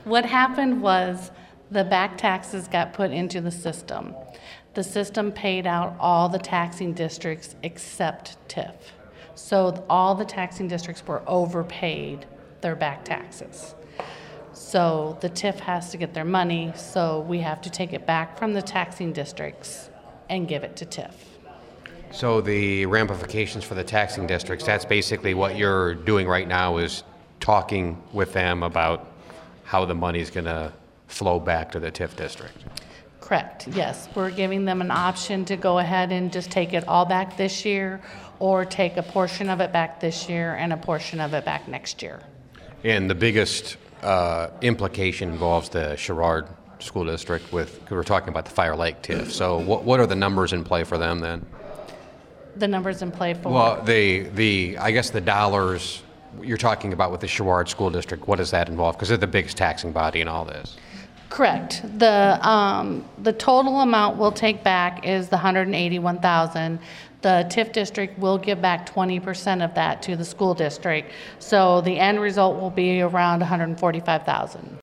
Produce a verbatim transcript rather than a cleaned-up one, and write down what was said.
What happened was the back taxes got put into the system. The system paid out all the taxing districts except T I F. So all the taxing districts were overpaid their back taxes. So the T I F has to get their money, so we have to take it back from the taxing districts and give it to T I F. So the ramifications for the taxing districts, that's basically what you're doing right now, is talking with them about how the money's going to flow back to the T I F district. Correct, yes. We're giving them an option to go ahead and just take it all back this year, or take a portion of it back this year and a portion of it back next year. And the biggest uh, implication involves the Sherrard School District, with, because we're talking about the Fire Lake T I F. So what, what are the numbers in play for them then? The numbers in play for? Well, the, the I guess the dollars you're talking about with the Sherrard School District, what does that involve? Because they're the biggest taxing body in all this. Correct. The um, the total amount we'll take back is the one hundred eighty-one thousand dollars. The T I F district will give back twenty percent of that to the school district. So the end result will be around one hundred forty-five thousand dollars.